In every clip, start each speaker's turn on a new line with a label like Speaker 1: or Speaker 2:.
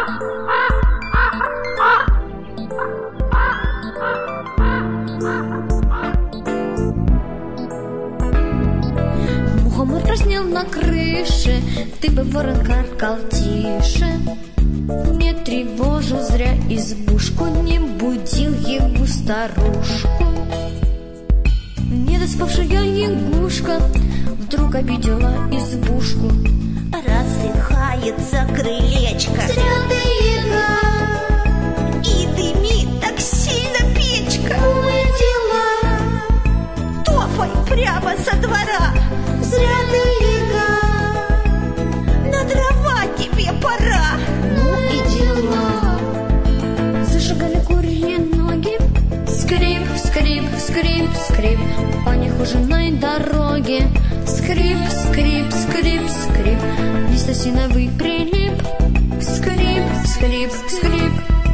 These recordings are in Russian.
Speaker 1: Мухомор краснел на крыше, ты бы, ворон, каркал тише. Не тревожил зря избушку, не будил его старушку. Недоспавшая ягушка вдруг обидела избушку.
Speaker 2: Раздыхается крылечко.
Speaker 1: Зря ты, яга,
Speaker 2: и дымит так сильно печка.
Speaker 1: ну и дела.
Speaker 2: Топай прямо со двора.
Speaker 1: Зря ты, яга,
Speaker 2: На дрова тебе пора.
Speaker 1: ну и дела. Зажигали курьи ноги. Скрип, скрип, скрип, скрип по нехоженной дороге. Скрип, скрип, скрип, скрип, лист осиновый прилип. Скрип, скрип, скрип.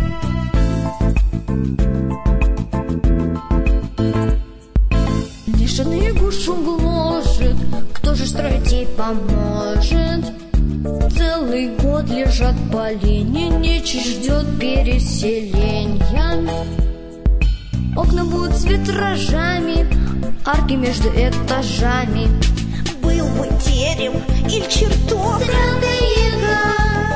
Speaker 1: Лишенный ягушу гложет, кто же строить ей поможет? Целый год лежат полени, нечисть ждет переселения. Окна будут с витражами, арки между этажами.
Speaker 2: Был бы терем или чертог,
Speaker 1: Зря ты, яга,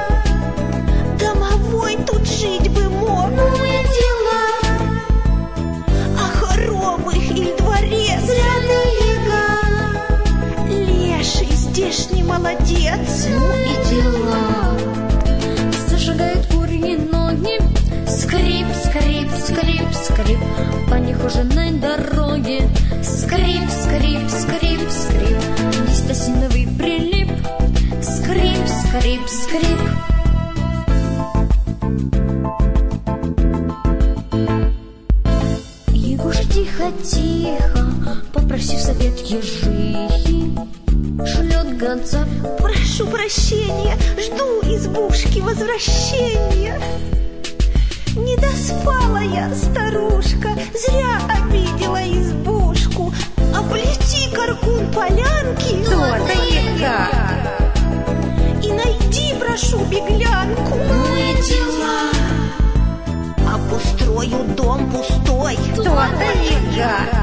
Speaker 2: домовой тут жить бы мог.
Speaker 1: ну и дела.
Speaker 2: А хоромы или дворец,
Speaker 1: Зря ты, яга,
Speaker 2: леший здешний молодец.
Speaker 1: ну и дела. Зажигают курьи ноги. Скрип, скрип, скрип, скрип по нехоженной дороге. Скрип, скрип, скрип, скрип, лист осиновый прилип. Скрип, скрип, скрип. Ягуша тихо-тихо, попросив совет ежихи, шлет гонца.
Speaker 2: Прошу прощения, жду избушки возвращения. Не доспала я, старушка, зря обидела избушку. Облети, Каркун, полянки,
Speaker 3: То-то, яга.
Speaker 2: и найди, прошу, беглянку.
Speaker 1: Ну и дела.
Speaker 2: Обустрою дом пустой.
Speaker 3: То-то, яга.